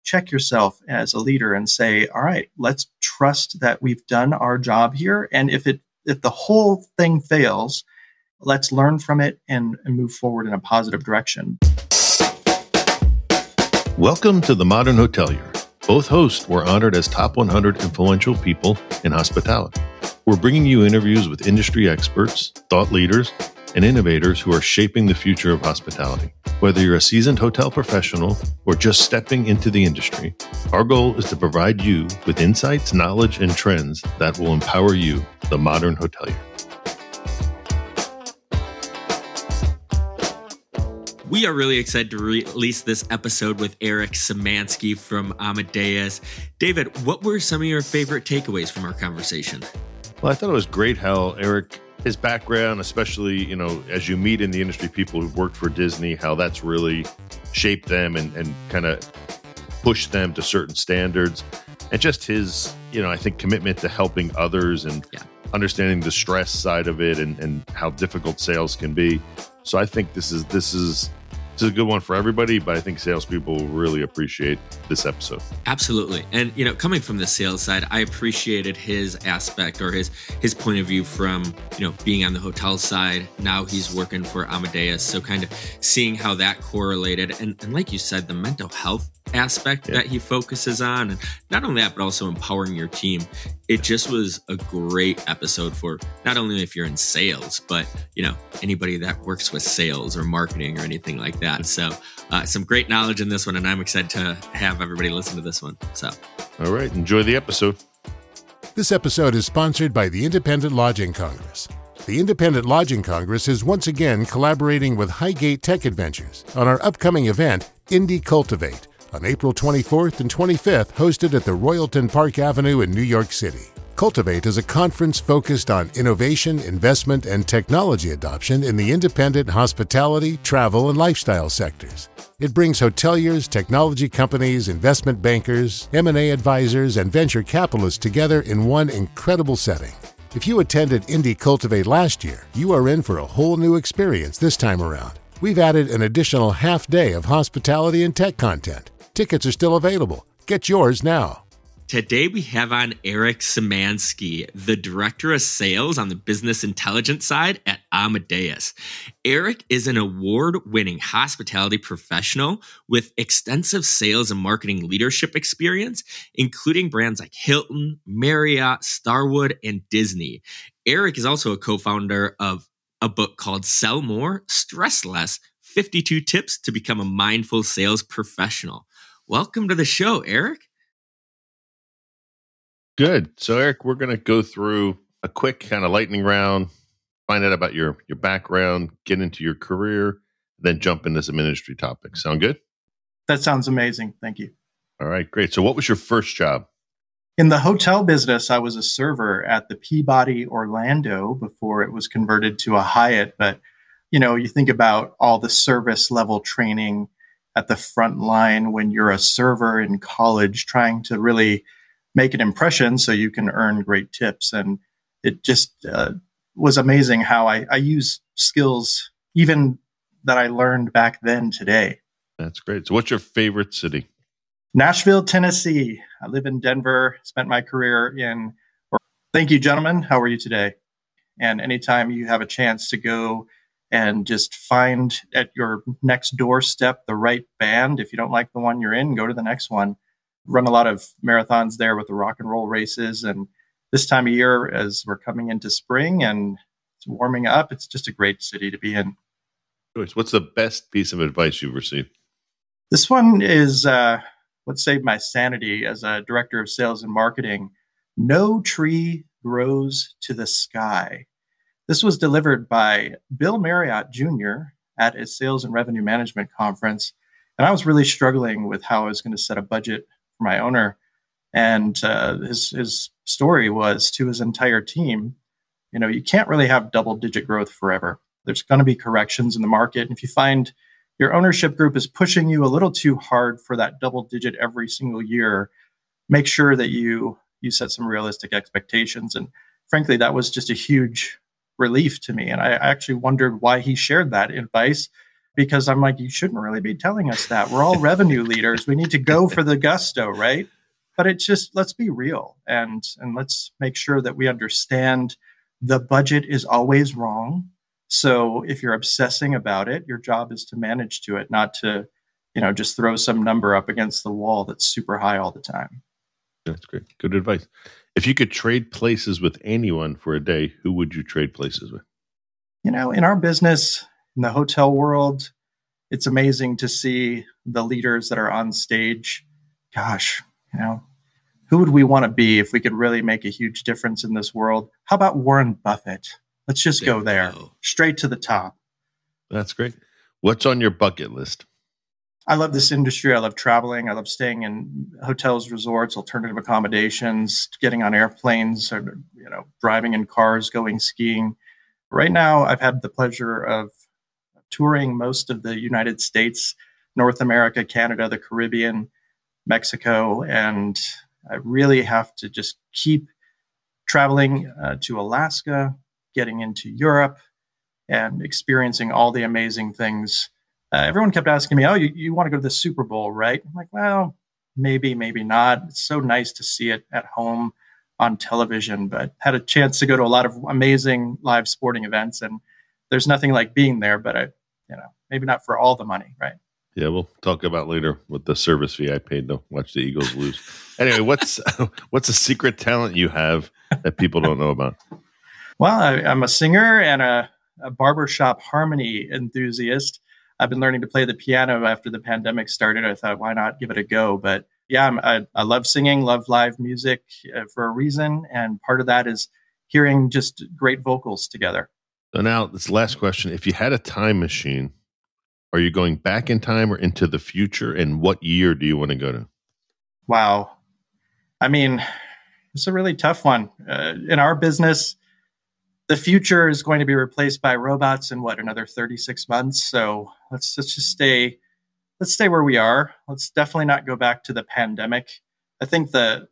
check yourself as a leader and say, all right, let's trust that we've done our job here. And if the whole thing fails, let's learn from it and move forward in a positive direction. Welcome to The Modern Hotelier. Both hosts were honored as top 100 influential people in hospitality. We're bringing you interviews with industry experts, thought leaders, and innovators who are shaping the future of hospitality. Whether you're a seasoned hotel professional or just stepping into the industry, our goal is to provide you with insights, knowledge, and trends that will empower you, the modern hotelier. We are really excited to release this episode with Eric Szymanski from Amadeus. David, what were some of your favorite takeaways from our conversation? Well, I thought it was great how Eric, his background, especially, as you meet in the industry, people who've worked for Disney, how that's really shaped them and kind of pushed them to certain standards. And just his, I think, commitment to helping others and understanding the stress side of it and how difficult sales can be. So I think this is a good one for everybody, but I think salespeople will really appreciate this episode. Absolutely. And, coming from the sales side, I appreciated his aspect or his point of view from, being on the hotel side. Now he's working for Amadeus. So kind of seeing how that correlated. And like you said, the mental health aspect that he focuses on, and not only that, but also empowering your team. It just was a great episode for not only if you're in sales, but anybody that works with sales or marketing or anything like that. So some great knowledge in this one, and I'm excited to have everybody listen to this one. So, all right, enjoy the episode. This episode is sponsored by the Independent Lodging Congress. The Independent Lodging Congress is once again collaborating with Highgate Tech Adventures on our upcoming event, Indy Cultivate, on April 24th and 25th, hosted at the Royalton Park Avenue in New York City. Cultivate is a conference focused on innovation, investment, and technology adoption in the independent hospitality, travel, and lifestyle sectors. It brings hoteliers, technology companies, investment bankers, M&A advisors, and venture capitalists together in one incredible setting. If you attended Indy Cultivate last year, you are in for a whole new experience this time around. We've added an additional half day of hospitality and tech content. Tickets are still available. Get yours now. Today we have on Eric Szymanski, the Director of Sales on the Business Intelligence side at Amadeus. Eric is an award-winning hospitality professional with extensive sales and marketing leadership experience, including brands like Hilton, Marriott, Starwood, and Disney. Eric is also a co-founder of a book called Sell More, Stress Less, 52 Tips to Become a Mindful Sales Professional. Welcome to the show, Eric. Good. So, Eric, we're going to go through a quick kind of lightning round, find out about your background, get into your career, then jump into some industry topics. Sound good? That sounds amazing. Thank you. All right, great. So what was your first job? In the hotel business, I was a server at the Peabody Orlando before it was converted to a Hyatt. But, you think about all the service level training at the front line when you're a server in college trying to really make an impression so you can earn great tips. And it just was amazing how I use skills even that I learned back then today. That's great. So what's your favorite city? Nashville, Tennessee. I live in Denver, spent my career in. Thank you, gentlemen. How are you today? And anytime you have a chance to go and just find at your next doorstep the right band, if you don't like the one you're in, go to the next one. Run a lot of marathons there with the rock and roll races. And this time of year, as we're coming into spring and it's warming up, it's just a great city to be in. What's the best piece of advice you've received? This one is what saved my sanity as a director of sales and marketing. No tree grows to the sky. This was delivered by Bill Marriott Jr. at a sales and revenue management conference. And I was really struggling with how I was going to set a budget for my owner. And his story was to his entire team, you can't really have double-digit growth forever. There's going to be corrections in the market. And if you find your ownership group is pushing you a little too hard for that double-digit every single year, make sure that you set some realistic expectations. And frankly, that was just a huge relief to me. And I actually wondered why he shared that advice, because I'm like, you shouldn't really be telling us that. We're all revenue leaders. We need to go for the gusto, right? But it's just, let's be real and let's make sure that we understand the budget is always wrong. So if you're obsessing about it, your job is to manage to it, not to, just throw some number up against the wall that's super high all the time. That's great. Good advice. If you could trade places with anyone for a day, who would you trade places with? In our business, in the hotel world, it's amazing to see the leaders that are on stage. Gosh, who would we want to be if we could really make a huge difference in this world? How about Warren Buffett? Let's just go there, straight to the top. That's great. What's on your bucket list? I love this industry. I love traveling. I love staying in hotels, resorts, alternative accommodations, getting on airplanes, or, driving in cars, going skiing. Right now, I've had the pleasure of touring most of the United States, North America, Canada, the Caribbean, Mexico, and I really have to just keep traveling to Alaska, getting into Europe, and experiencing all the amazing things. Everyone kept asking me, oh, you want to go to the Super Bowl, right? I'm like, well, maybe not. It's so nice to see it at home on television, but had a chance to go to a lot of amazing live sporting events, and there's nothing like being there, but maybe not for all the money, right? Yeah, we'll talk about later what the service fee I paid to watch the Eagles lose. Anyway, what's a secret talent you have that people don't know about? Well, I'm a singer and a barbershop harmony enthusiast. I've been learning to play the piano after the pandemic started. I thought, why not give it a go? But yeah, I love singing, love live music for a reason. And part of that is hearing just great vocals together. So now this last question, if you had a time machine, are you going back in time or into the future? And what year do you want to go to? Wow. I mean, it's a really tough one. In our business, the future is going to be replaced by robots in another 36 months. So let's just stay where we are. Let's definitely not go back to the pandemic. I think the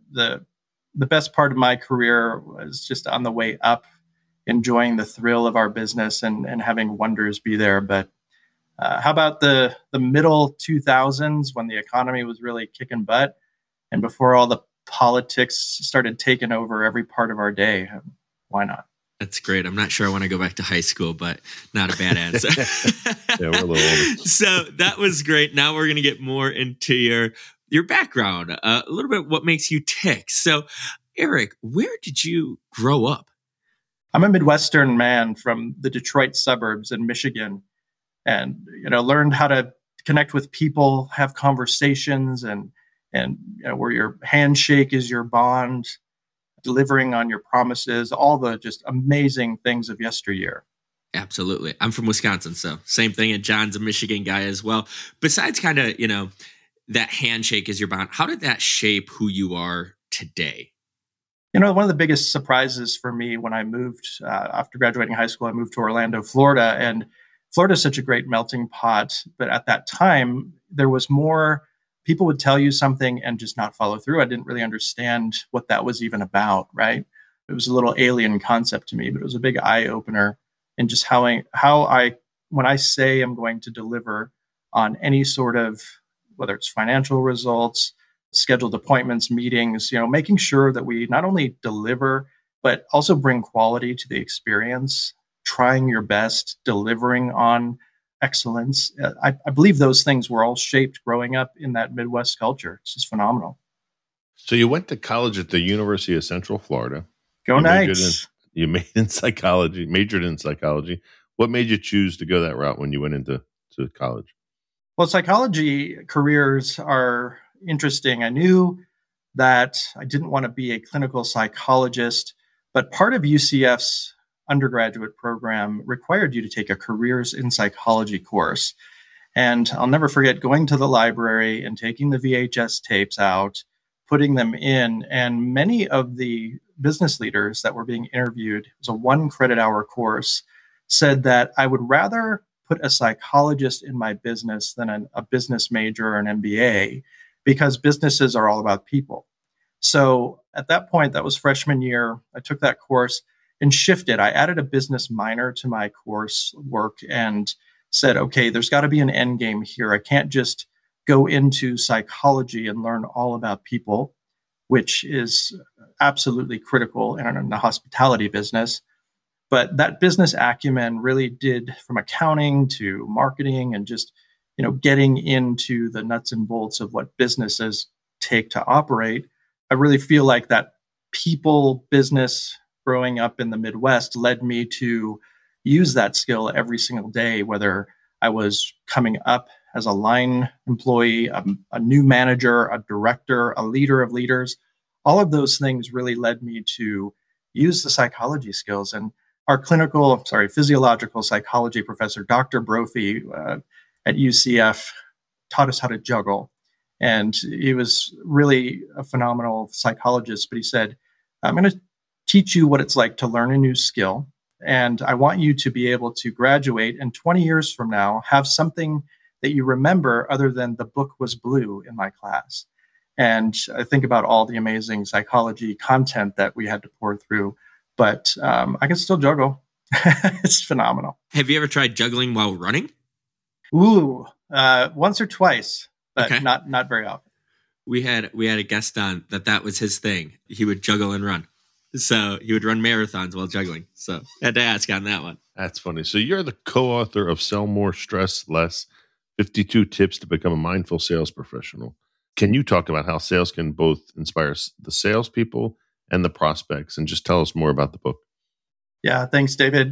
best part of my career was just on the way up, enjoying the thrill of our business and having wonders be there. But how about the middle 2000s when the economy was really kicking butt and before all the politics started taking over every part of our day? Why not? That's great. I'm not sure I want to go back to high school, but not a bad answer. Yeah, we're a little older. So that was great. Now we're going to get more into your background, a little bit what makes you tick. So, Eric, where did you grow up? I'm a Midwestern man from the Detroit suburbs in Michigan, and learned how to connect with people, have conversations, and where your handshake is your bond, delivering on your promises, all the just amazing things of yesteryear. Absolutely. I'm from Wisconsin, so same thing. And John's a Michigan guy as well. Besides kind of, that handshake is your bond, how did that shape who you are today? One of the biggest surprises for me when I moved, after graduating high school, I moved to Orlando, Florida, and Florida is such a great melting pot. But at that time, there was more. People would tell you something and just not follow through. I didn't really understand what that was even about, right? It was a little alien concept to me, but it was a big eye opener in just how I, when I say I'm going to deliver on any sort of, whether it's financial results, scheduled appointments, meetings, making sure that we not only deliver, but also bring quality to the experience, trying your best, delivering on excellence. I believe those things were all shaped growing up in that Midwest culture. It's just phenomenal. So you went to college at the University of Central Florida. Go Knights. You majored in psychology. What made you choose to go that route when you went into college? Well, psychology careers are interesting. I knew that I didn't want to be a clinical psychologist, but part of UCF's undergraduate program required you to take a careers in psychology course. And I'll never forget going to the library and taking the VHS tapes out, putting them in. And many of the business leaders that were being interviewed, it was a 1 credit hour course, said that I would rather put a psychologist in my business than a business major or an MBA, because businesses are all about people. So at that point, that was freshman year, I took that course and shifted. I added a business minor to my course work and said, okay, there's got to be an end game here. I can't just go into psychology and learn all about people, which is absolutely critical in the hospitality business. But that business acumen really did, from accounting to marketing and just, getting into the nuts and bolts of what businesses take to operate. I really feel like that people business growing up in the Midwest led me to use that skill every single day, whether I was coming up as a line employee, a new manager, a director, a leader of leaders. All of those things really led me to use the psychology skills. And our physiological psychology professor, Dr. Brophy at UCF, taught us how to juggle. And he was really a phenomenal psychologist, but he said, I'm going to teach you what it's like to learn a new skill. And I want you to be able to graduate and 20 years from now have something that you remember other than the book was blue in my class. And I think about all the amazing psychology content that we had to pour through, but I can still juggle. It's phenomenal. Have you ever tried juggling while running? Ooh, once or twice, but okay. not very often. We had a guest on that was his thing. He would juggle and run. So he would run marathons while juggling. So I had to ask on that one. That's funny. So you're the co-author of Sell More, Stress Less, 52 Tips to Become a Mindful Sales Professional. Can you talk about how sales can both inspire the salespeople and the prospects, and just tell us more about the book? Yeah, thanks, David.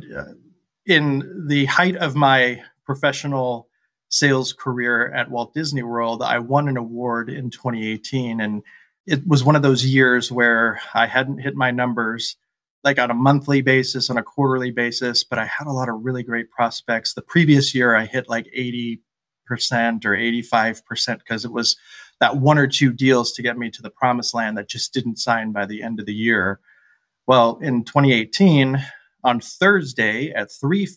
In the height of my professional sales career at Walt Disney World, I won an award in 2018. And it was one of those years where I hadn't hit my numbers like on a monthly basis, on a quarterly basis, but I had a lot of really great prospects. The previous year, I hit like 80% or 85% because it was that one or two deals to get me to the promised land that just didn't sign by the end of the year. Well, in 2018, on Thursday at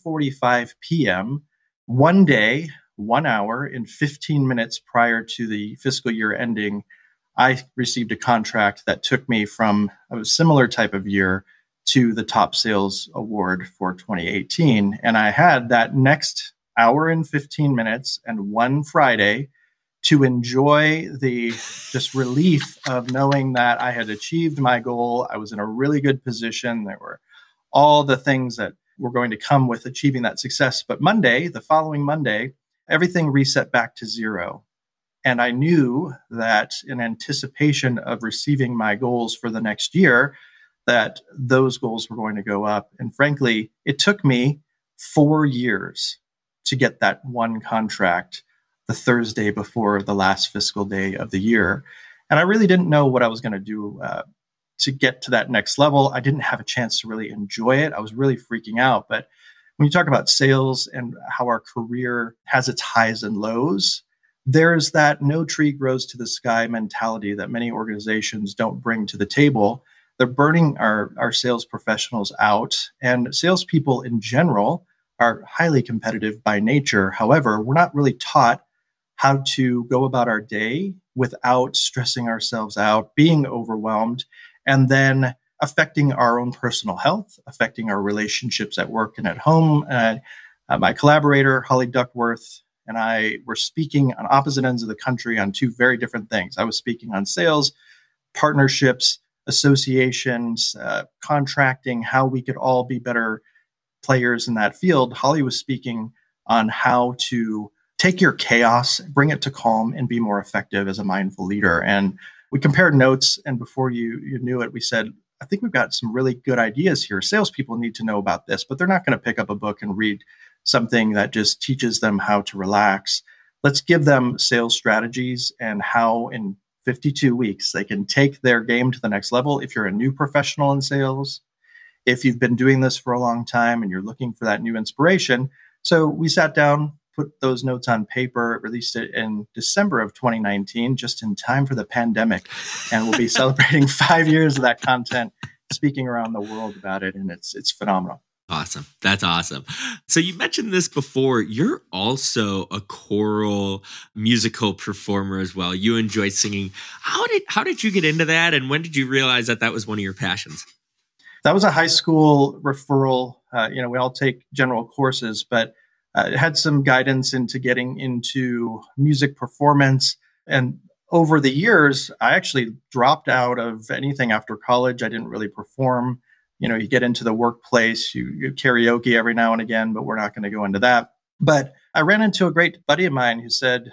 3:45 p.m., one day, 1 hour and 15 minutes prior to the fiscal year ending, I received a contract that took me from a similar type of year to the top sales award for 2018. And I had that next hour and 15 minutes and one Friday to enjoy the just relief of knowing that I had achieved my goal. I was in a really good position. There were all the things that were going to come with achieving that success. But Monday, the following Monday, everything reset back to zero. And I knew that in anticipation of receiving my goals for the next year, that those goals were going to go up. And frankly, it took me 4 years to get that one contract the Thursday before the last fiscal day of the year. And I really didn't know what I was going to do to get to that next level. I didn't have a chance to really enjoy it. I was really freaking out. But when you talk about sales and how our career has its highs and lows, there's that no tree grows to the sky mentality that many organizations don't bring to the table. They're burning our sales professionals out, and salespeople in general are highly competitive by nature. However, we're not really taught how to go about our day without stressing ourselves out, being overwhelmed, and then affecting our own personal health, affecting our relationships at work and at home. My collaborator, Holly Duckworth, and I were speaking on opposite ends of the country on two very different things. I was speaking on sales, partnerships, associations, contracting, how we could all be better players in that field. Holly was speaking on how to take your chaos, bring it to calm, and be more effective as a mindful leader. And we compared notes, and before you knew it, we said, I think we've got some really good ideas here. Salespeople need to know about this, but they're not going to pick up a book and read something that just teaches them how to relax. Let's give them sales strategies and how in 52 weeks they can take their game to the next level. If you're a new professional in sales, if you've been doing this for a long time and you're looking for that new inspiration. So we sat down, put those notes on paper, released it in December of 2019, just in time for the pandemic. And we'll be celebrating 5 years of that content, speaking around the world about it. And it's phenomenal. Awesome. That's awesome. So you mentioned this before. You're also a choral musical performer as well. You enjoy singing. How did you get into that? And when did you realize that was one of your passions? That was a high school referral. We all take general courses, but Had some guidance into getting into music performance. And over the years, I actually dropped out of anything after college. I didn't really perform. You get into the workplace, you karaoke every now and again, but we're not going to go into that. But I ran into a great buddy of mine who said,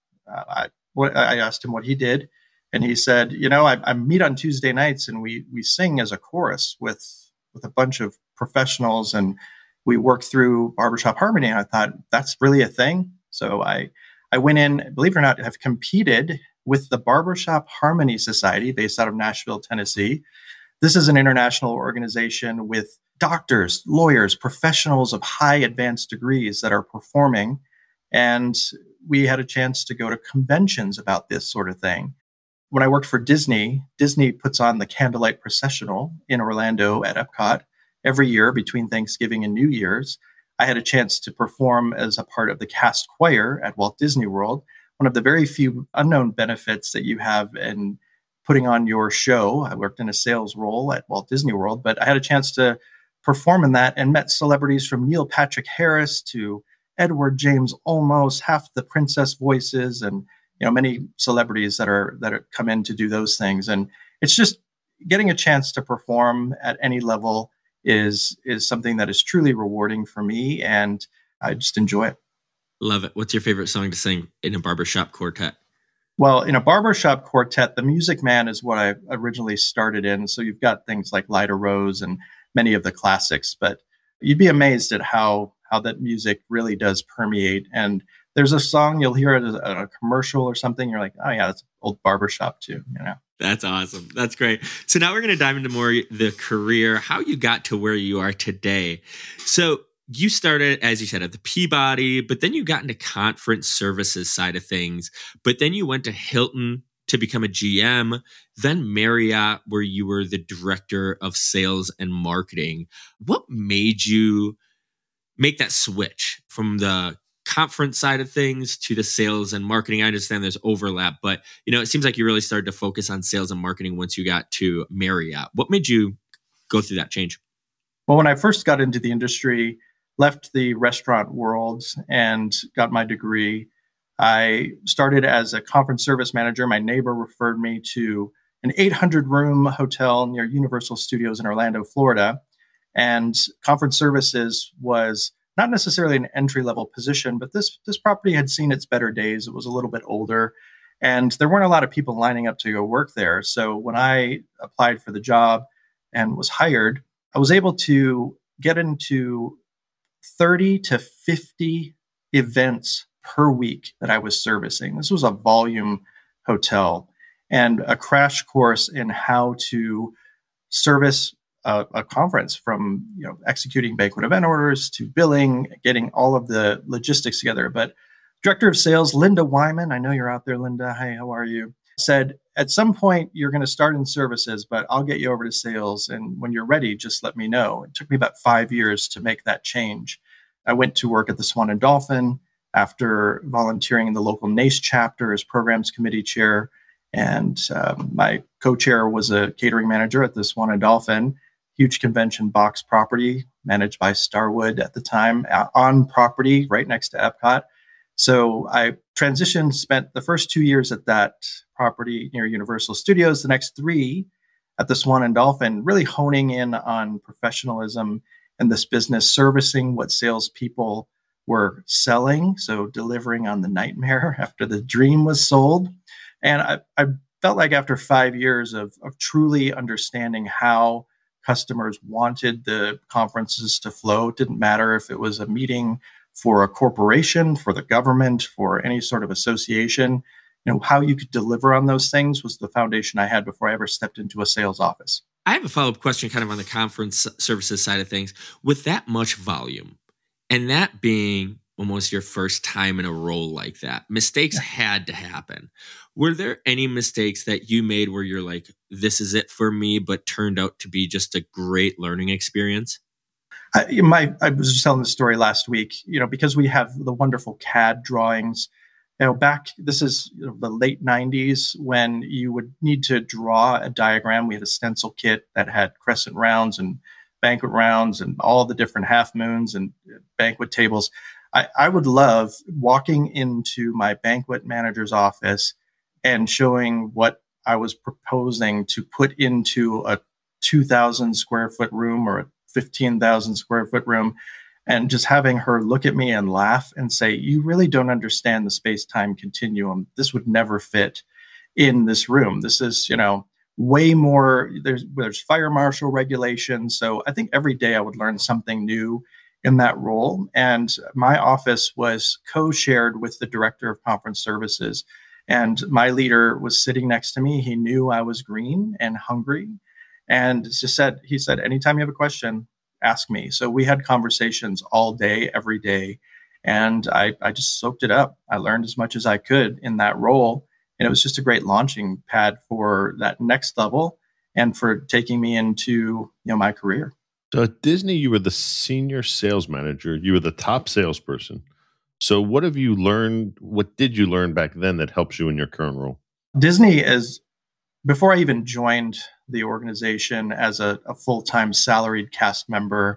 I asked him what he did. And he said, I meet on Tuesday nights and we sing as a chorus with a bunch of professionals and we work through barbershop harmony. And I thought, that's really a thing. So I went in, believe it or not, have competed with the Barbershop Harmony Society based out of Nashville, Tennessee. This is an international organization with doctors, lawyers, professionals of high advanced degrees that are performing. And we had a chance to go to conventions about this sort of thing. When I worked for Disney, Disney puts on the Candlelight Processional in Orlando at Epcot every year between Thanksgiving and New Year's. I had a chance to perform as a part of the cast choir at Walt Disney World, one of the very few unknown benefits that you have in putting on your show. I worked in a sales role at Walt Disney World, but I had a chance to perform in that and met celebrities from Neil Patrick Harris to Edward James Olmos, half the princess voices, and many celebrities that are come in to do those things. And it's just getting a chance to perform at any level is something that is truly rewarding for me, and I just enjoy it. Love it. What's your favorite song to sing in a barbershop quartet? Well, in a barbershop quartet, the Music Man is what I originally started in. So you've got things like Light a Rose and many of the classics, but you'd be amazed at how that music really does permeate. And there's a song, you'll hear it at a commercial or something. You're like, oh yeah, that's old barbershop too, That's awesome. That's great. So now we're going to dive into more the career, how you got to where you are today. So you started, as you said, at the Peabody, but then you got into conference services side of things. But then you went to Hilton to become a GM, then Marriott, where you were the director of sales and marketing. What made you make that switch from the conference side of things to the sales and marketing? I understand there's overlap, but it seems like you really started to focus on sales and marketing once you got to Marriott. What made you go through that change? Well, when I first got into the industry, left the restaurant world and got my degree, I started as a conference service manager. My neighbor referred me to an 800-room hotel near Universal Studios in Orlando, Florida. And conference services was not necessarily an entry-level position, but this property had seen its better days. It was a little bit older, and there weren't a lot of people lining up to go work there. So when I applied for the job and was hired, I was able to get into 30 to 50 events per week that I was servicing. This was a volume hotel and a crash course in how to service a conference, from executing banquet event orders to billing, getting all of the logistics together. But Director of Sales Linda Wyman, I know you're out there, Linda. Hi, how are you? Said, at some point you're going to start in services, but I'll get you over to sales. And when you're ready, just let me know. It took me about 5 years to make that change. I went to work at the Swan and Dolphin after volunteering in the local NACE chapter as programs committee chair. And my co-chair was a catering manager at the Swan and Dolphin, huge convention box property managed by Starwood at the time, on property right next to Epcot. So I transitioned, spent the first 2 years at that property near Universal Studios, the next 3 at the Swan and Dolphin, really honing in on professionalism and this business, servicing what salespeople were selling. So delivering on the nightmare after the dream was sold. And I felt like after 5 years of truly understanding how customers wanted the conferences to flow, it didn't matter if it was a meeting for a corporation, for the government, for any sort of association, how you could deliver on those things was the foundation I had before I ever stepped into a sales office. I have a follow-up question kind of on the conference services side of things. With that much volume, and that being almost your first time in a role like that, mistakes had to happen. Were there any mistakes that you made where you're like, this is it for me, but turned out to be just a great learning experience? I was just telling the story last week, because we have the wonderful CAD drawings, this is the late 90s when you would need to draw a diagram. We had a stencil kit that had crescent rounds and banquet rounds and all the different half moons and banquet tables. I would love walking into my banquet manager's office and showing what I was proposing to put into a 2,000 square foot room or a 15,000 square foot room, and just having her look at me and laugh and say, "You really don't understand the space-time continuum. This would never fit in this room. This is, way more, there's fire marshal regulations." So I think every day I would learn something new in that role. And my office was co-shared with the director of conference services. And my leader was sitting next to me. He knew I was green and hungry. And he said, "Anytime you have a question, ask me." So we had conversations all day, every day. And I just soaked it up. I learned as much as I could in that role. And it was just a great launching pad for that next level and for taking me into, my career. So at Disney, you were the senior sales manager. You were the top salesperson. So what have you learned? What did you learn back then that helps you in your current role? Disney before I even joined the organization as a full-time salaried cast member,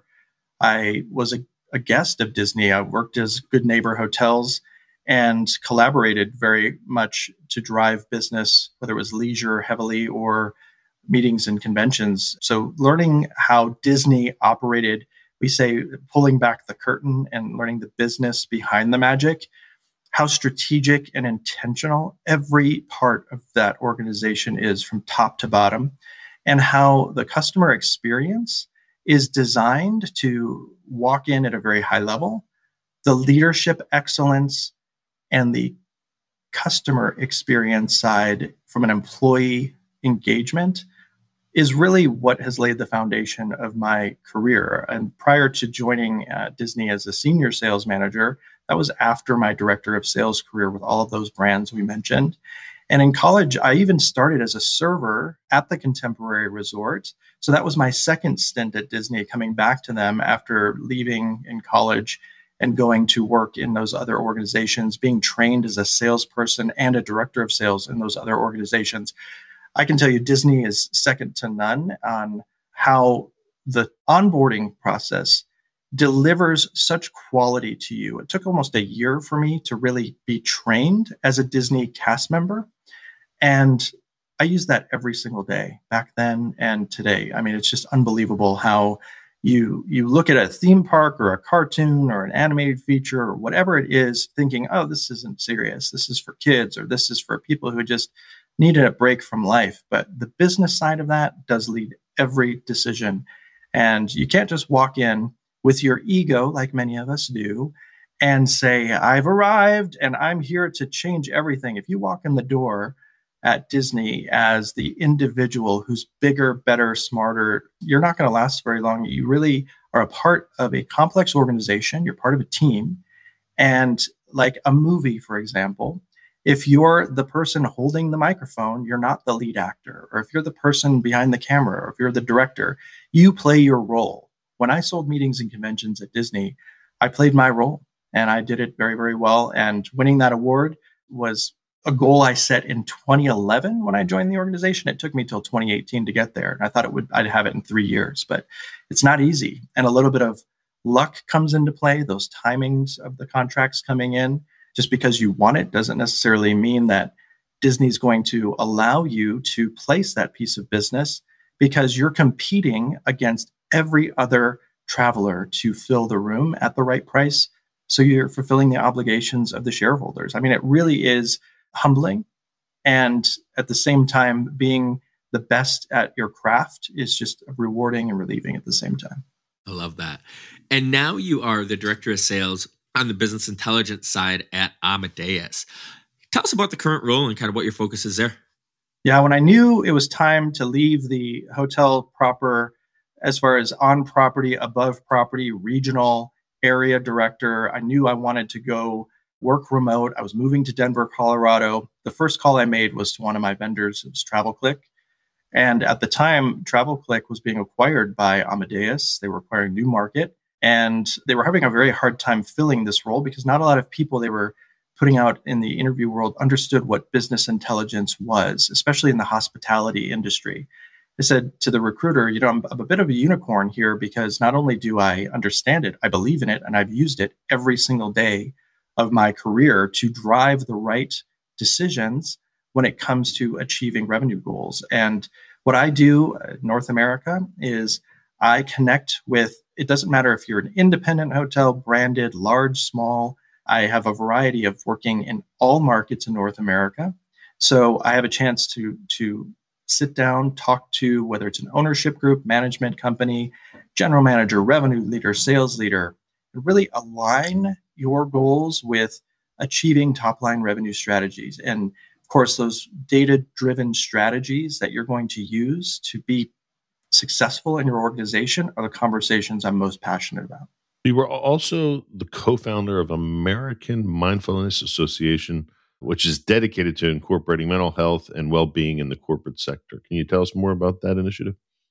I was a guest of Disney. I worked as Good Neighbor Hotels and collaborated very much to drive business, whether it was leisure heavily or meetings and conventions. So learning how Disney operated, we say pulling back the curtain and learning the business behind the magic, how strategic and intentional every part of that organization is from top to bottom, and how the customer experience is designed to walk in at a very high level. The leadership excellence and the customer experience side from an employee engagement is really what has laid the foundation of my career. And prior to joining Disney as a senior sales manager, that was after my director of sales career with all of those brands we mentioned. And in college, I even started as a server at the Contemporary Resort. So that was my second stint at Disney, coming back to them after leaving in college and going to work in those other organizations, being trained as a salesperson and a director of sales in those other organizations. I can tell you Disney is second to none on how the onboarding process delivers such quality to you. It took almost a year for me to really be trained as a Disney cast member. And I use that every single day back then and today. I mean, it's just unbelievable how you look at a theme park or a cartoon or an animated feature or whatever it is, thinking, "Oh, this isn't serious. This is for kids, or this is for people who just needed a break from life." But the business side of that does lead every decision. And you can't just walk in with your ego, like many of us do, and say, "I've arrived and I'm here to change everything." If you walk in the door at Disney as the individual who's bigger, better, smarter, you're not going to last very long. You really are a part of a complex organization. You're part of a team. And like a movie, for example, if you're the person holding the microphone, you're not the lead actor. Or if you're the person behind the camera, or if you're the director, you play your role. When I sold meetings and conventions at Disney, I played my role and I did it very, very well. And winning that award was a goal I set in 2011 when I joined the organization. It took me till 2018 to get there. And I thought I'd have it in 3 years, but it's not easy. And a little bit of luck comes into play, those timings of the contracts coming in. Just because you want it doesn't necessarily mean that Disney's going to allow you to place that piece of business, because you're competing against every other traveler to fill the room at the right price. So you're fulfilling the obligations of the shareholders. I mean, it really is humbling. And at the same time, being the best at your craft is just rewarding and relieving at the same time. I love that. And now you are the director of sales on the business intelligence side at Amadeus. Tell us about the current role and kind of what your focus is there. Yeah, when I knew it was time to leave the hotel proper, as far as on property, above property, regional area director, I knew I wanted to go work remote. I was moving to Denver, Colorado. The first call I made was to one of my vendors. It was TravelClick. And at the time, TravelClick was being acquired by Amadeus. They were acquiring Newmarket. And they were having a very hard time filling this role because not a lot of people they were putting out in the interview world understood what business intelligence was, especially in the hospitality industry. I said to the recruiter, I'm a bit of a unicorn here because not only do I understand it, I believe in it, and I've used it every single day of my career to drive the right decisions when it comes to achieving revenue goals. And what I do in North America is I connect with, it doesn't matter if you're an independent hotel, branded, large, small. I have a variety of working in all markets in North America. So I have a chance to sit down, talk to whether it's an ownership group, management company, general manager, revenue leader, sales leader, and really align your goals with achieving top line revenue strategies. And of course, those data-driven strategies that you're going to use to be successful in your organization are the conversations I'm most passionate about. You were also the co-founder of American Mindfulness Association, which is dedicated to incorporating mental health and well-being in the corporate sector. Can you tell us more about that initiative?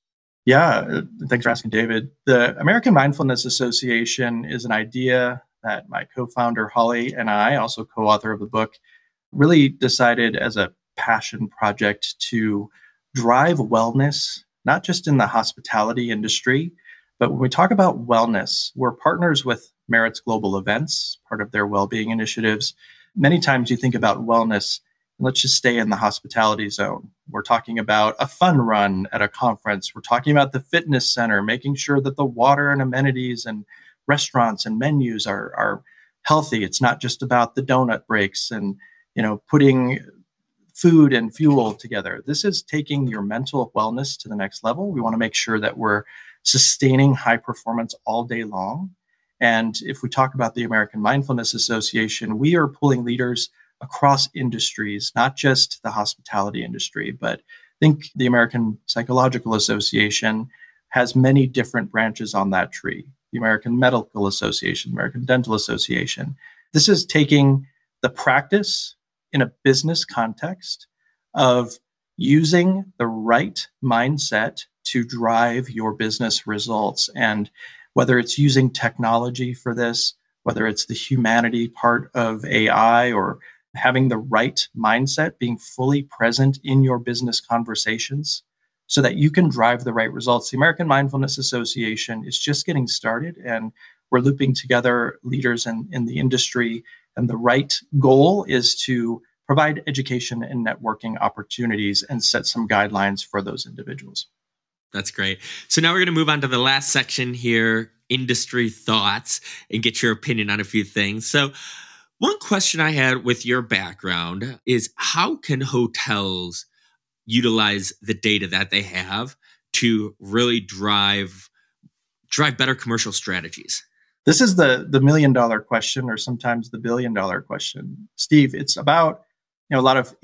Yeah, thanks for asking, David. The American Mindfulness Association is an idea that my co-founder Holly and I, also co-author of the book, really decided as a passion project to drive wellness, not just in the hospitality industry, but when we talk about wellness, we're partners with Merit's Global Events, part of their well-being initiatives. Many times you think about wellness, let's just stay in the hospitality zone. We're talking about a fun run at a conference. We're talking about the fitness center, making sure that the water and amenities and restaurants and menus are healthy. It's not just about the donut breaks and putting food and fuel together. This is taking your mental wellness to the next level. We want to make sure that we're sustaining high performance all day long. And if we talk about the American Mindfulness Association, we are pulling leaders across industries, not just the hospitality industry, but I think the American Psychological Association has many different branches on that tree. The American Medical Association, American Dental Association. This is taking the practice in a business context of using the right mindset to drive your business results. And whether it's using technology for this, whether it's the humanity part of AI or having the right mindset, being fully present in your business conversations so that you can drive the right results. The American Mindfulness Association is just getting started, and we're looping together leaders in the industry. And the right goal is to provide education and networking opportunities and set some guidelines for those individuals. That's great. So now we're going to move on to the last section here, industry thoughts, and get your opinion on a few things. So one question I had with your background is, how can hotels utilize the data that they have to really drive better commercial strategies? This is the $1 million question, or sometimes the $1 billion question. Steve, it's about a lot of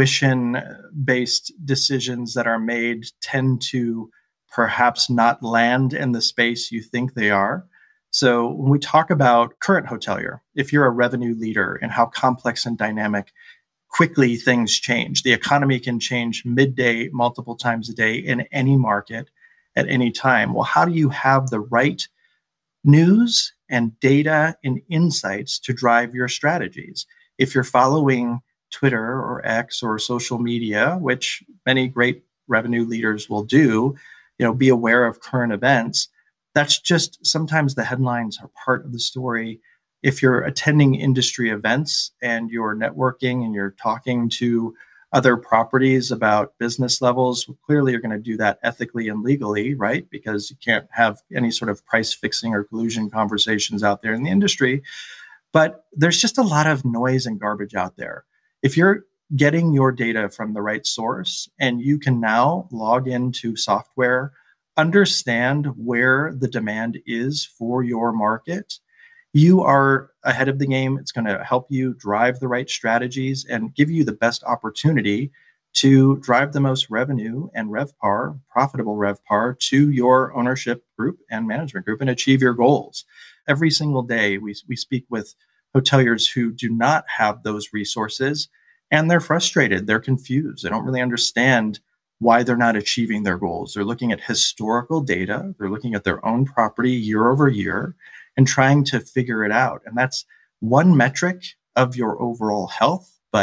intuition-based decisions that are made tend to perhaps not land in the space you think they are. So when we talk about current hotelier, if you're a revenue leader and how complex and dynamic quickly things change, the economy can change midday, multiple times a day in any market at any time. Well, how do you have the right news and data and insights to drive your strategies? If you're following Twitter or X or social media, which many great revenue leaders will do, be aware of current events. That's just sometimes the headlines are part of the story. If you're attending industry events and you're networking and you're talking to other properties about business levels, clearly you're going to do that ethically and legally, right? Because you can't have any sort of price fixing or collusion conversations out there in the industry. But there's just a lot of noise and garbage out there. If you're getting your data from the right source and you can now log into software, understand where the demand is for your market, you are ahead of the game. It's going to help you drive the right strategies and give you the best opportunity to drive the most revenue and RevPAR, profitable RevPAR, to your ownership group and management group and achieve your goals. Every single day, we speak with hoteliers who do not have those resources, and they're frustrated. They're confused. They don't really understand why they're not achieving their goals. They're looking at historical data. They're looking at their own property year over year and trying to figure it out. And that's one metric of your overall health, but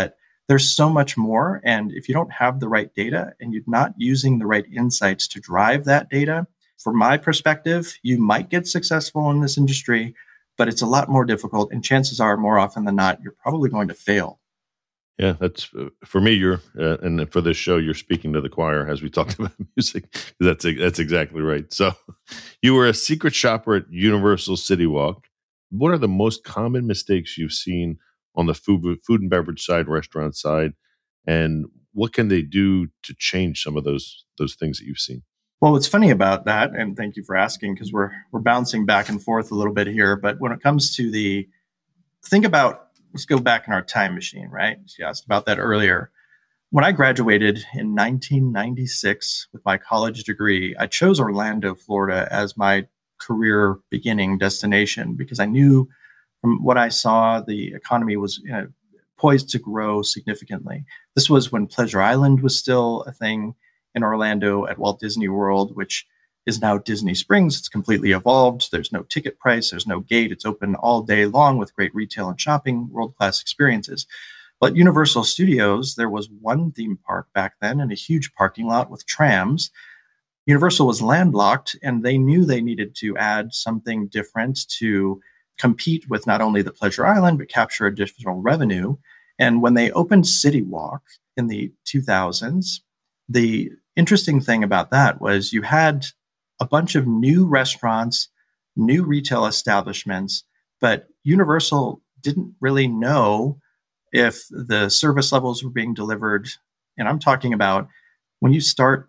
There's so much more. And if you don't have the right data and you're not using the right insights to drive that data, from my perspective, you might get successful in this industry, but it's a lot more difficult. And chances are, more often than not, you're probably going to fail. Yeah, that's for me. You're and for this show, you're speaking to the choir as we talked about music. That's exactly right. So, you were a secret shopper at Universal City Walk. What are the most common mistakes you've seen on the food and beverage side, restaurant side, and what can they do to change some of those things that you've seen? Well, what's funny about that, and thank you for asking, because we're bouncing back and forth a little bit here. But when it comes to let's go back in our time machine, right? You asked about that earlier. When I graduated in 1996 with my college degree, I chose Orlando, Florida as my career beginning destination because I knew from what I saw, the economy was poised to grow significantly. This was when Pleasure Island was still a thing in Orlando at Walt Disney World, which is now Disney Springs. It's completely evolved. There's no ticket price. There's no gate. It's open all day long with great retail and shopping, world-class experiences. But Universal Studios, there was one theme park back then and a huge parking lot with trams. Universal was landlocked, and they knew they needed to add something different to compete with not only the Pleasure Island, but capture additional revenue. And when they opened City Walk in the 2000s, the interesting thing about that was you had a bunch of new restaurants, new retail establishments, but Universal didn't really know if the service levels were being delivered. And I'm talking about when you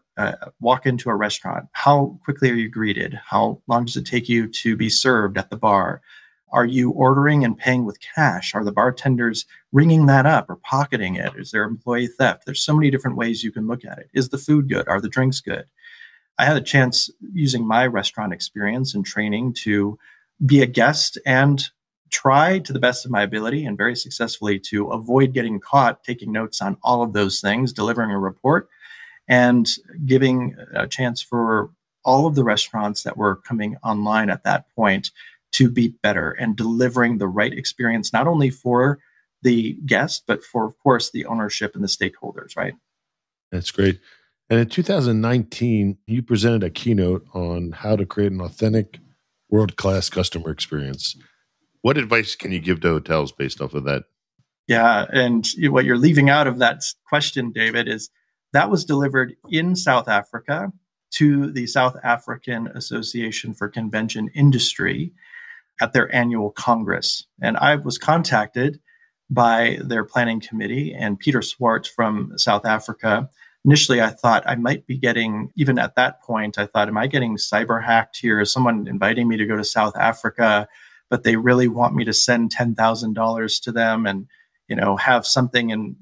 walk into a restaurant, how quickly are you greeted? How long does it take you to be served at the bar? Are you ordering and paying with cash? Are the bartenders ringing that up or pocketing it? Is there employee theft? There's so many different ways you can look at it. Is the food good? Are the drinks good? I had a chance using my restaurant experience and training to be a guest and try to the best of my ability and very successfully to avoid getting caught taking notes on all of those things, delivering a report, and giving a chance for all of the restaurants that were coming online at that point to be better and delivering the right experience, not only for the guest, but for, of course, the ownership and the stakeholders, right? That's great. And in 2019, you presented a keynote on how to create an authentic, world-class customer experience. What advice can you give to hotels based off of that? Yeah, and what you're leaving out of that question, David, is that was delivered in South Africa to the South African Association for Convention Industry at their annual Congress. And I was contacted by their planning committee and Peter Swart from South Africa. Initially, I thought I might be getting, even at that point, I thought, am I getting cyber hacked here? Is someone inviting me to go to South Africa, but they really want me to send $10,000 to them and, have something and,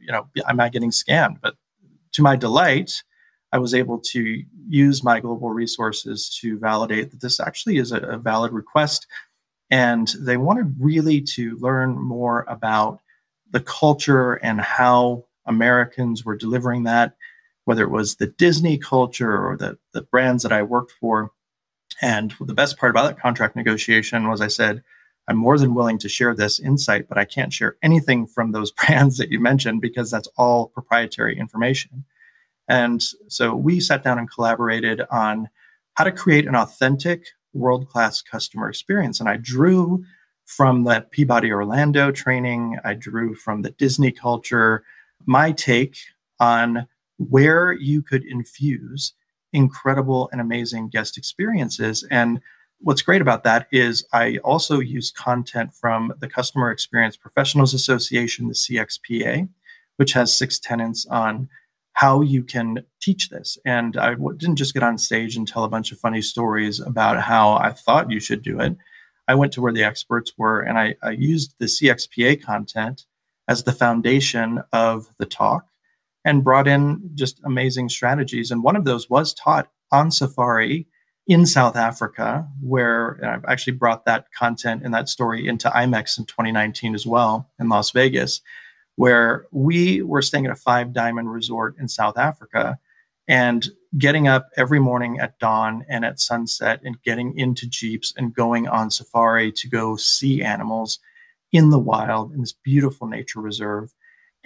am I getting scammed? But to my delight, I was able to use my global resources to validate that this actually is a valid request. And they wanted really to learn more about the culture and how Americans were delivering that, whether it was the Disney culture or the brands that I worked for. And the best part about that contract negotiation was I said, I'm more than willing to share this insight, but I can't share anything from those brands that you mentioned because that's all proprietary information. And so we sat down and collaborated on how to create an authentic, world-class customer experience. And I drew from that Peabody Orlando training. I drew from the Disney culture, my take on where you could infuse incredible and amazing guest experiences. And what's great about that is I also used content from the Customer Experience Professionals Association, the CXPA, which has 6 tenets on how you can teach this. And I didn't just get on stage and tell a bunch of funny stories about how I thought you should do it. I went to where the experts were, and I used the CXPA content as the foundation of the talk and brought in just amazing strategies. And one of those was taught on safari in South Africa, where I've actually brought that content and that story into IMEX in 2019 as well in Las Vegas, where we were staying at a 5-diamond resort in South Africa and getting up every morning at dawn and at sunset and getting into Jeeps and going on safari to go see animals in the wild in this beautiful nature reserve.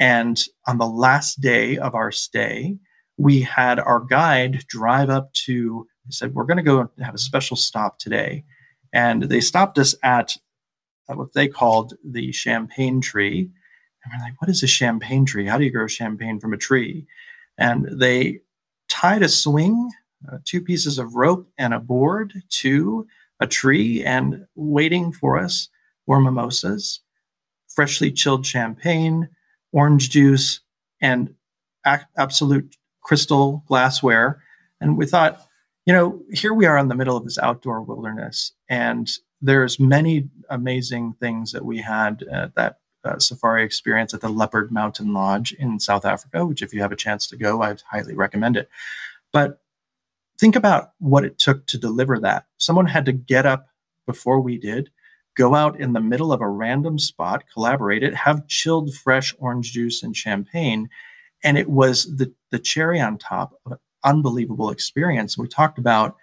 And on the last day of our stay, we had our guide drive up to, he said, we're going to go have a special stop today. And they stopped us at what they called the champagne tree. And we're like, what is a champagne tree? How do you grow champagne from a tree? And they tied a swing, 2 pieces of rope and a board to a tree, and waiting for us were mimosas, freshly chilled champagne, orange juice, and absolute crystal glassware. And we thought, here we are in the middle of this outdoor wilderness, and there's many amazing things that we had at that safari experience at the Leopard Mountain Lodge in South Africa, which if you have a chance to go, I'd highly recommend it. But think about what it took to deliver that. Someone had to get up before we did, go out in the middle of a random spot, collaborate it, have chilled fresh orange juice and champagne. And it was the cherry on top of an unbelievable experience. We talked about,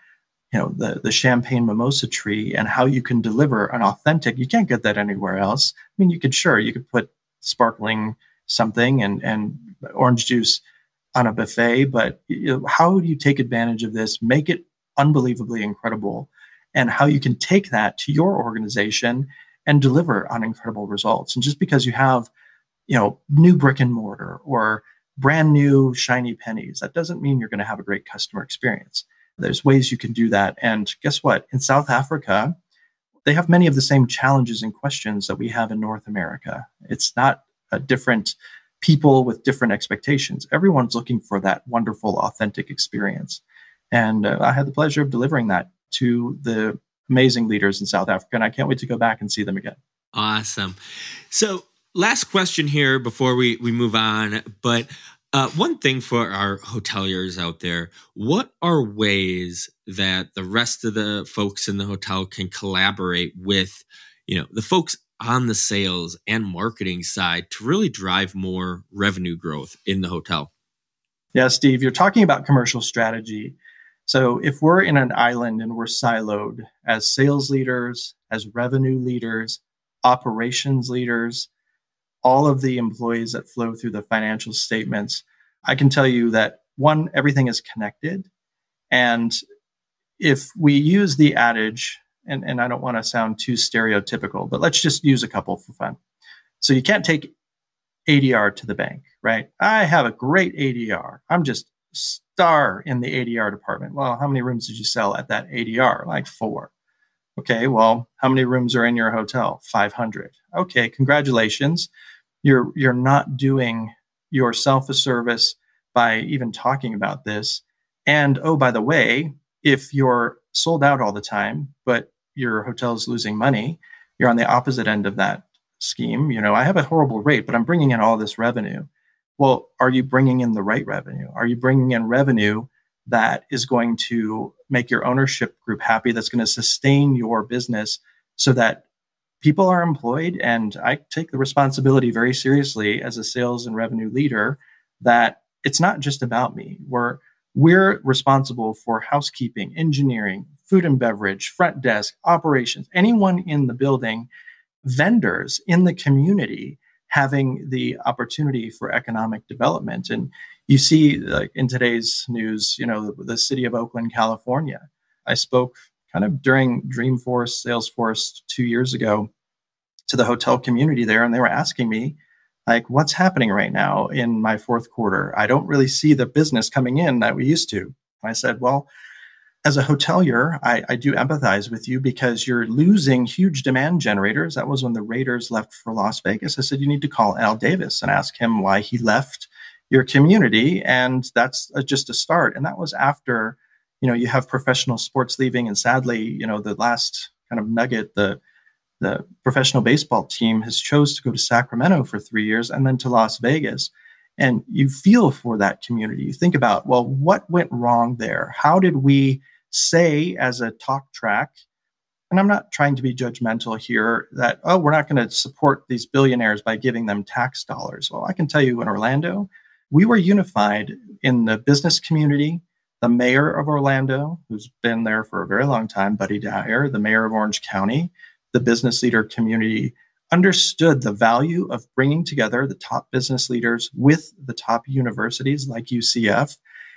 the champagne mimosa tree and how you can deliver an authentic, you can't get that anywhere else. I mean, you could put sparkling something and orange juice on a buffet, but how do you take advantage of this, make it unbelievably incredible, and how you can take that to your organization and deliver on incredible results. And just because you have, new brick and mortar or brand new shiny pennies, that doesn't mean you're going to have a great customer experience. There's ways you can do that. And guess what? In South Africa, they have many of the same challenges and questions that we have in North America. It's not a different people with different expectations. Everyone's looking for that wonderful, authentic experience. And I had the pleasure of delivering that to the amazing leaders in South Africa. And I can't wait to go back and see them again. Awesome. So last question here before we move on. But one thing for our hoteliers out there, what are ways that the rest of the folks in the hotel can collaborate with, the folks on the sales and marketing side to really drive more revenue growth in the hotel? Yeah, Steve, you're talking about commercial strategy. So if we're in an island and we're siloed as sales leaders, as revenue leaders, operations leaders, all of the employees that flow through the financial statements, I can tell you that one, everything is connected. And if we use the adage, and I don't want to sound too stereotypical, but let's just use a couple for fun. So you can't take ADR to the bank, right? I have a great ADR. I'm just star in the ADR department. Well, how many rooms did you sell at that ADR? Like 4. Okay, well, how many rooms are in your hotel? 500. Okay, congratulations. You're not doing yourself a service by even talking about this. And oh, by the way, if you're sold out all the time, but your hotel is losing money, you're on the opposite end of that scheme. I have a horrible rate, but I'm bringing in all this revenue. Well, are you bringing in the right revenue? Are you bringing in revenue that is going to make your ownership group happy, that's going to sustain your business so that people are employed? And I take the responsibility very seriously as a sales and revenue leader that it's not just about me. We're responsible for housekeeping, engineering, food and beverage, front desk, operations, anyone in the building, vendors in the community having the opportunity for economic development. And you see, like in today's news, the city of Oakland, California. I spoke kind of during Dreamforce, Salesforce 2 years ago to the hotel community there, and they were asking me, like, what's happening right now in my fourth quarter? I don't really see the business coming in that we used to. I said, well, as a hotelier, I do empathize with you because you're losing huge demand generators. That was when the Raiders left for Las Vegas. I said, you need to call Al Davis and ask him why he left your community. And that's just a start. And that was after, you have professional sports leaving. And sadly, the last kind of nugget, the professional baseball team has chose to go to Sacramento for 3 years and then to Las Vegas. And you feel for that community. You think about, well, what went wrong there? How did we say as a talk track, and I'm not trying to be judgmental here, that, oh, we're not going to support these billionaires by giving them tax dollars. Well, I can tell you in Orlando, we were unified in the business community. The mayor of Orlando, who's been there for a very long time, Buddy Dyer, the mayor of Orange County, the business leader community understood the value of bringing together the top business leaders with the top universities like UCF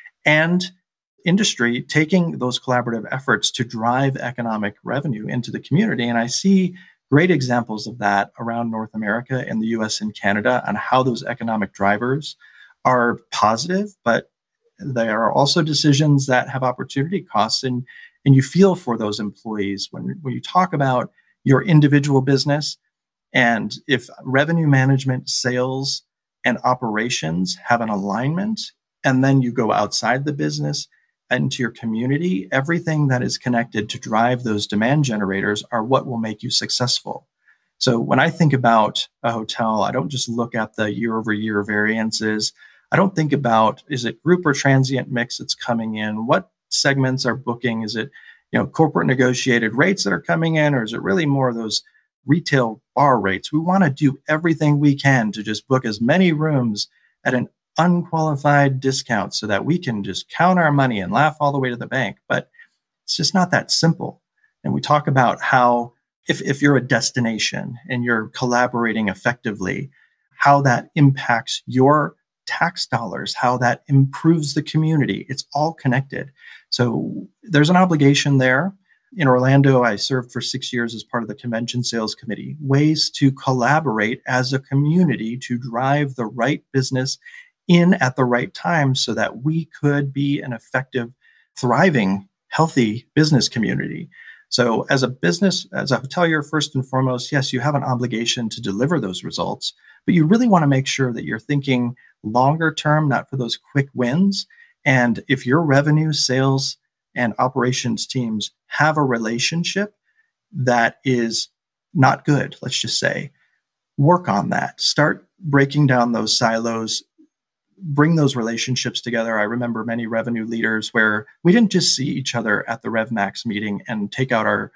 and industry taking those collaborative efforts to drive economic revenue into the community. And I see great examples of that around North America and the US and Canada on how those economic drivers are positive, but there are also decisions that have opportunity costs. And you feel for those employees when you talk about your individual business. And if revenue management, sales, and operations have an alignment, and then you go outside the business into your community, everything that is connected to drive those demand generators are what will make you successful. So when I think about a hotel, I don't just look at the year over year variances. I don't think about, is it group or transient mix that's coming in? What segments are booking? Is it, corporate negotiated rates that are coming in, or is it really more of those retail bar rates? We want to do everything we can to just book as many rooms at an unqualified discount so that we can just count our money and laugh all the way to the bank. But it's just not that simple. And we talk about how if you're a destination and you're collaborating effectively, how that impacts your tax dollars, how that improves the community. It's all connected. So there's an obligation there. In Orlando, I served for 6 years as part of the convention sales committee, ways to collaborate as a community to drive the right business in at the right time so that we could be an effective, thriving, healthy business community. So as a business, as a hotelier, first and foremost, yes, you have an obligation to deliver those results, but you really want to make sure that you're thinking longer term, not for those quick wins. And if your revenue, sales, and operations teams have a relationship that is not good, let's just say, work on that. Start breaking down those silos, bring those relationships together. I remember many revenue leaders where we didn't just see each other at the RevMax meeting and take out our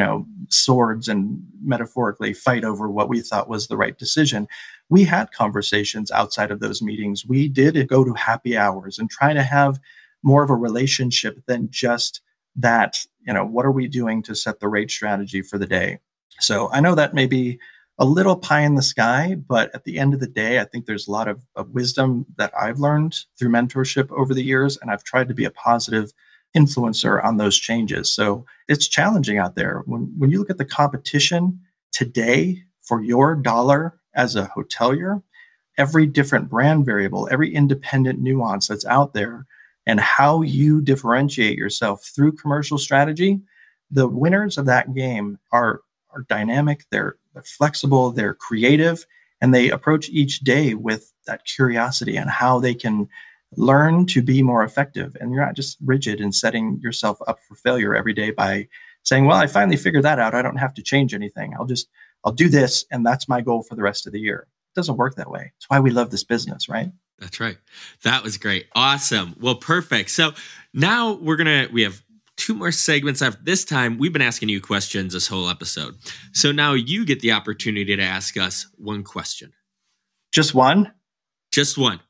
swords and metaphorically fight over what we thought was the right decision. We had conversations outside of those meetings. We did go to happy hours and try to have more of a relationship than just that, what are we doing to set the rate strategy for the day? So I know that may be a little pie in the sky, but at the end of the day, I think there's a lot of wisdom that I've learned through mentorship over the years, and I've tried to be a positive influencer on those changes. So it's challenging out there. When you look at the competition today for your dollar as a hotelier, every different brand variable, every independent nuance that's out there, and how you differentiate yourself through commercial strategy, the winners of that game are dynamic, they're flexible, they're creative, and they approach each day with that curiosity and how they can learn to be more effective. And you're not just rigid in setting yourself up for failure every day by saying, well, I finally figured that out. I don't have to change anything. I'll do this, and that's my goal for the rest of the year. It doesn't work that way. It's why we love this business, right? That's right. That was great. Awesome. Well, perfect. So now we have 2 more segments. This time, we've been asking you questions this whole episode. So now you get the opportunity to ask us one question. Just one? Just one.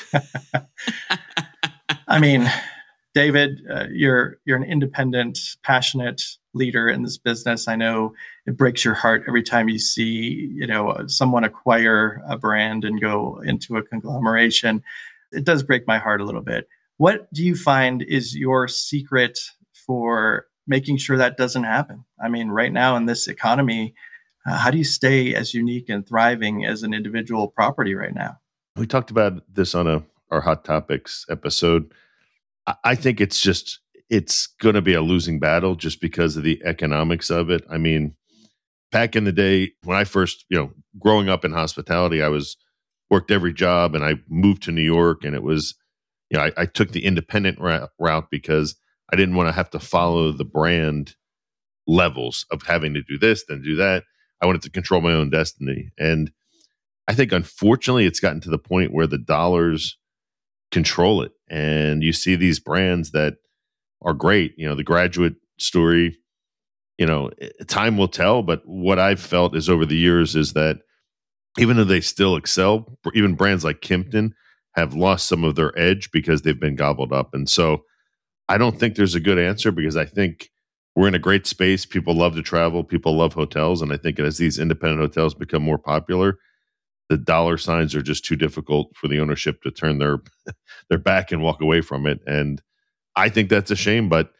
I mean, David, you're an independent, passionate leader in this business. I know it breaks your heart every time you see, someone acquire a brand and go into a conglomeration. It does break my heart a little bit. What do you find is your secret for making sure that doesn't happen? I mean, right now in this economy, how do you stay as unique and thriving as an individual property right now? We talked about this on our Hot Topics episode. I think it's going to be a losing battle just because of the economics of it. I mean, back in the day when I first, growing up in hospitality, I worked every job and I moved to New York, and it was, I took the independent route because I didn't want to have to follow the brand levels of having to do this, then do that. I wanted to control my own destiny. And I think, unfortunately, it's gotten to the point where the dollars control it. And you see these brands that are great. The Graduate story, time will tell. But what I've felt is over the years is that even though they still excel, even brands like Kimpton have lost some of their edge because they've been gobbled up. And so I don't think there's a good answer, because I think we're in a great space. People love to travel. People love hotels. And I think as these independent hotels become more popular, the dollar signs are just too difficult for the ownership to turn their back and walk away from it. And I think that's a shame. But,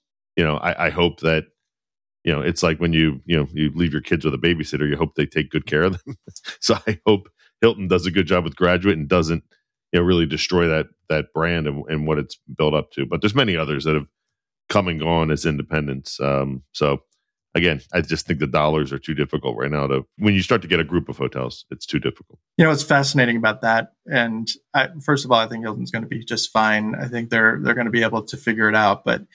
I hope that, it's like when you leave your kids with a babysitter, you hope they take good care of them. So I hope Hilton does a good job with Graduate and doesn't, really destroy that brand and what it's built up to. But there's many others that have come and gone as independents. So again, I just think the dollars are too difficult right now when you start to get a group of hotels, it's too difficult. What's fascinating about that, and first of all, I think Hilton's going to be just fine. I think they're going to be able to figure it out. But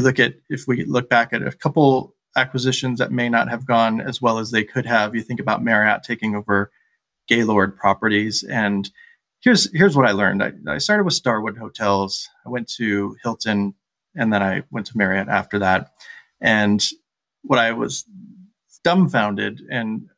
if we look back at a couple acquisitions that may not have gone as well as they could have, you think about Marriott taking over Gaylord Properties. And here's what I learned. I started with Starwood Hotels. I went to Hilton, and then I went to Marriott after that. And what I was dumbfounded and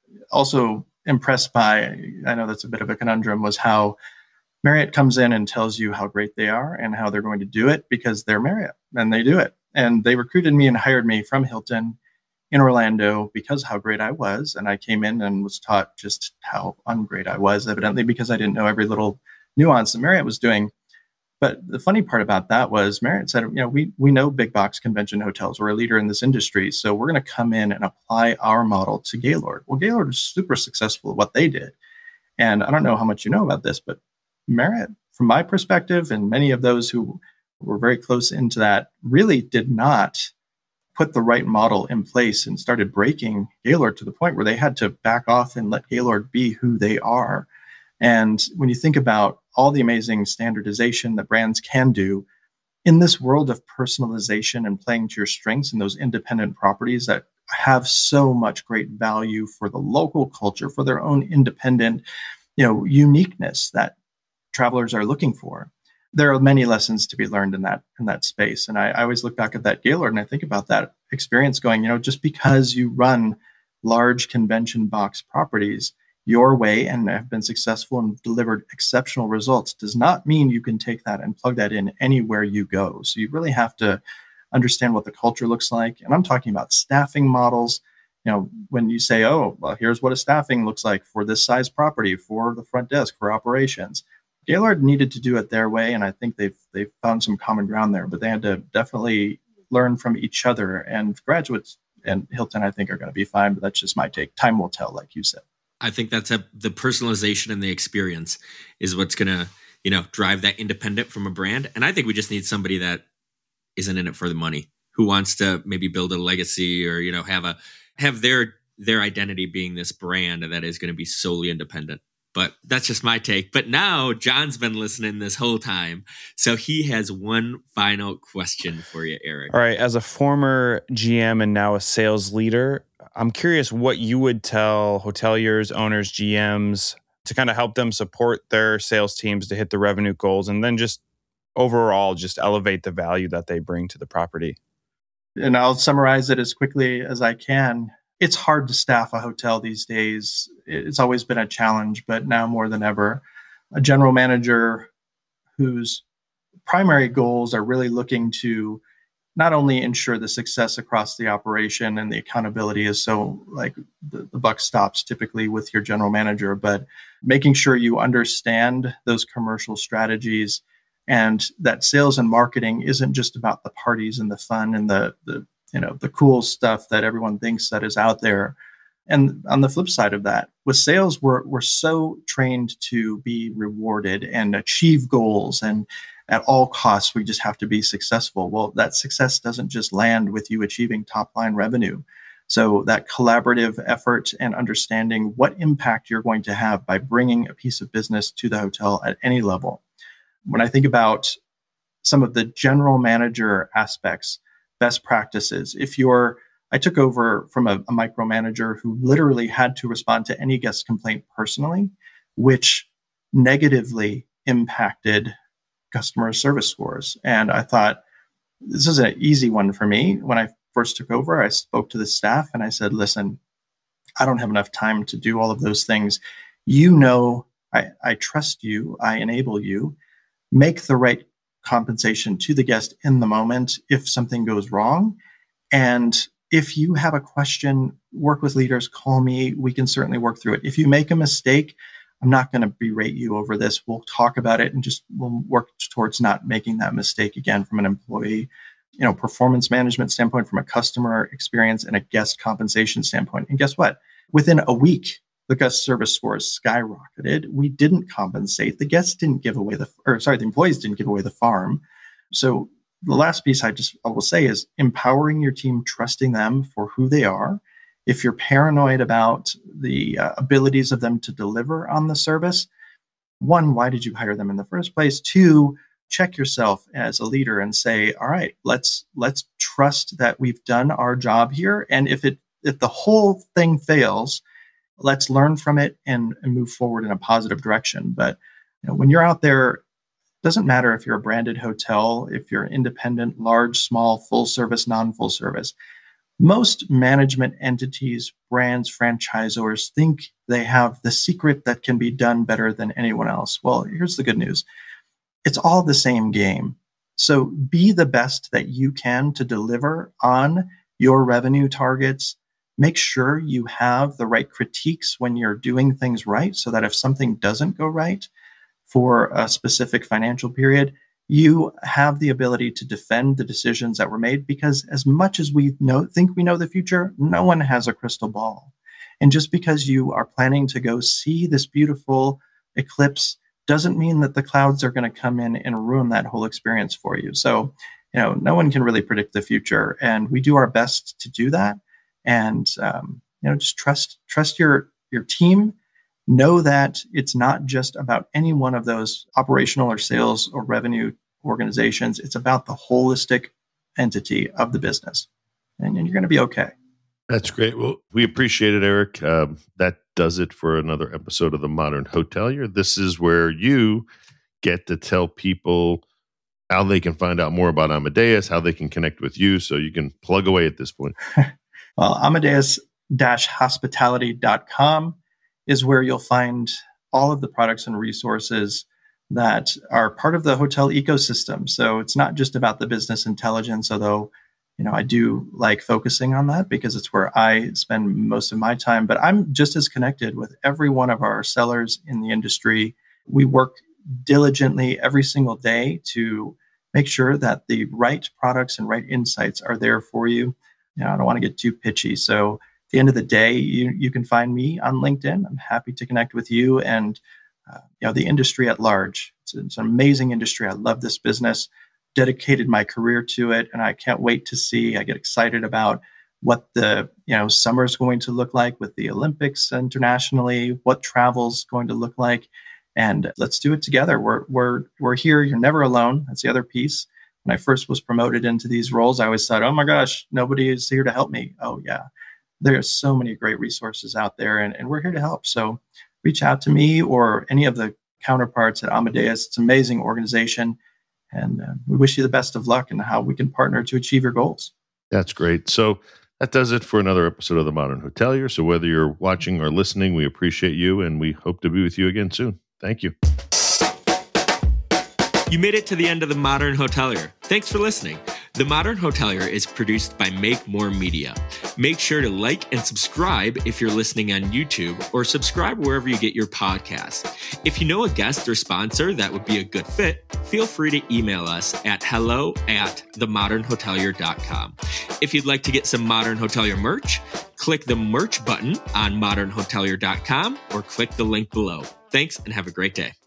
also impressed by, I know that's a bit of a conundrum, was how Marriott comes in and tells you how great they are and how they're going to do it because they're Marriott and they do it. And they recruited me and hired me from Hilton in Orlando because how great I was. And I came in and was taught just how ungreat I was, evidently, because I didn't know every little nuance that Marriott was doing. But the funny part about that was Marriott said, we know big box convention hotels. We're a leader in this industry. So we're going to come in and apply our model to Gaylord. Well, Gaylord was super successful at what they did. And I don't know how much you know about this, but Marriott, from my perspective, and many of those who were very close into that, really did not put the right model in place and started breaking Gaylord to the point where they had to back off and let Gaylord be who they are. And when you think about all the amazing standardization that brands can do in this world of personalization and playing to your strengths in those independent properties that have so much great value for the local culture, for their own independent, uniqueness that travelers are looking for. There are many lessons to be learned in that space. And I always look back at that Gaylord and I think about that experience going, just because you run large convention box properties your way and have been successful and delivered exceptional results does not mean you can take that and plug that in anywhere you go. So you really have to understand what the culture looks like. And I'm talking about staffing models. When you say, oh, well, here's what a staffing looks like for this size property, for the front desk, for operations. Gaylord needed to do it their way, and I think they've found some common ground there. But they had to definitely learn from each other. And Graduates and Hilton, I think, are going to be fine. But that's just my take. Time will tell, like you said. I think that's the personalization and the experience is what's going to drive that independent from a brand. And I think we just need somebody that isn't in it for the money, who wants to maybe build a legacy or have their identity being this brand that is going to be solely independent. But that's just my take. But now John's been listening this whole time. So he has one final question for you, Eric. All right. As a former GM and now a sales leader, I'm curious what you would tell hoteliers, owners, GMs to kind of help them support their sales teams to hit the revenue goals and then just overall just elevate the value that they bring to the property. And I'll summarize it as quickly as I can. It's hard to staff a hotel these days. It's always been a challenge, but now more than ever, a general manager whose primary goals are really looking to not only ensure the success across the operation and the accountability is so like the buck stops typically with your general manager, but making sure you understand those commercial strategies and that sales and marketing isn't just about the parties and the fun and the cool stuff that everyone thinks that is out there. And on the flip side of that, with sales, we're so trained to be rewarded and achieve goals. And at all costs, we just have to be successful. Well, that success doesn't just land with you achieving top line revenue. So that collaborative effort and understanding what impact you're going to have by bringing a piece of business to the hotel at any level. When I think about some of the general manager aspects, best practices, I took over from a micromanager who literally had to respond to any guest complaint personally, which negatively impacted customer service scores. And I thought, this is an easy one for me. When I first took over, I spoke to the staff and I said, listen, I don't have enough time to do all of those things. I trust you. I enable you. Make the right compensation to the guest in the moment if something goes wrong. And if you have a question, work with leaders, call me. We can certainly work through it. If you make a mistake, I'm not going to berate you over this. We'll talk about it and we'll work towards not making that mistake again from an employee, performance management standpoint, from a customer experience and a guest compensation standpoint. And guess what? Within a week, the guest service scores skyrocketed. We didn't compensate. The guests didn't give away the employees didn't give away the farm. So the last piece I will say is empowering your team, trusting them for who they are. If you're paranoid about the abilities of them to deliver on the service, one, why did you hire them in the first place? Two, check yourself as a leader and say, all right, let's trust that we've done our job here. And if the whole thing fails, let's learn from it and move forward in a positive direction. But when you're out there, doesn't matter if you're a branded hotel, if you're independent, large, small, full service, non-full service. Most management entities, brands, franchisors think they have the secret that can be done better than anyone else. Well, here's the good news. It's all the same game. So be the best that you can to deliver on your revenue targets. Make sure you have the right critiques when you're doing things right, so that if something doesn't go right for a specific financial period, you have the ability to defend the decisions that were made, because as much as we think we know the future, no one has a crystal ball. And just because you are planning to go see this beautiful eclipse doesn't mean that the clouds are going to come in and ruin that whole experience for you. So, no one can really predict the future, and we do our best to do that. And, just trust your team. Know that it's not just about any one of those operational or sales or revenue organizations. It's about the holistic entity of the business, and you're going to be okay. That's great. Well, we appreciate it, Eric. That does it for another episode of The Modern Hotelier. This is where you get to tell people how they can find out more about Amadeus, how they can connect with you. So you can plug away at this point. Well, Amadeus-hospitality.com is where you'll find all of the products and resources that are part of the hotel ecosystem. So it's not just about the business intelligence, although, I do like focusing on that because it's where I spend most of my time, but I'm just as connected with every one of our sellers in the industry. We work diligently every single day to make sure that the right products and right insights are there for you. I don't want to get too pitchy. So at the end of the day, you can find me on LinkedIn. I'm happy to connect with you and the industry at large. It's an amazing industry. I love this business, dedicated my career to it, and I can't wait to see. I get excited about what the summer is going to look like with the Olympics internationally, what travel's going to look like, and let's do it together. We're here. You're never alone. That's the other piece. When I first was promoted into these roles, I always thought, oh my gosh, nobody is here to help me. Oh yeah, there's so many great resources out there, and we're here to help. So reach out to me or any of the counterparts at Amadeus. It's an amazing organization, and we wish you the best of luck in how we can partner to achieve your goals. That's great. So that does it for another episode of The Modern Hotelier. So whether you're watching or listening, we appreciate you, and we hope to be with you again soon. Thank you. You made it to the end of The Modern Hotelier. Thanks for listening. The Modern Hotelier is produced by Make More Media. Make sure to like and subscribe if you're listening on YouTube, or subscribe wherever you get your podcasts. If you know a guest or sponsor that would be a good fit, feel free to email us at hello@themodernhotelier.com. If you'd like to get some Modern Hotelier merch, click the merch button on modernhotelier.com or click the link below. Thanks and have a great day.